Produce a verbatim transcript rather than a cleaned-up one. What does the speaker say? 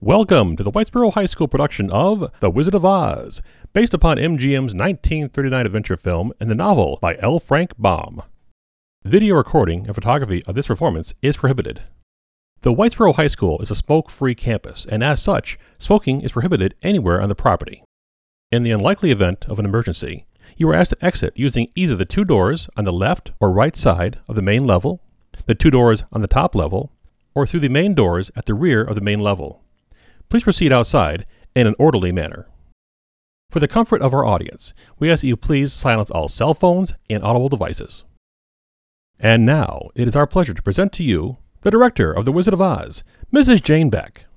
Welcome to the Whitesboro High School production of The Wizard of Oz, based upon M G M's nineteen thirty-nine adventure film and the novel by L. Frank Baum. Video recording and photography of this performance is prohibited. The Whitesboro High School is a smoke-free campus, and as such, smoking is prohibited anywhere on the property. In the unlikely event of an emergency, you are asked to exit using either the two doors on the left or right side of the main level, the two doors on the top level, or through the main doors at the rear of the main level. Please proceed outside in an orderly manner. For the comfort of our audience, we ask that you please silence all cell phones and audible devices. And now, it is our pleasure to present to you the director of The Wizard of Oz, Missus Jane Beck.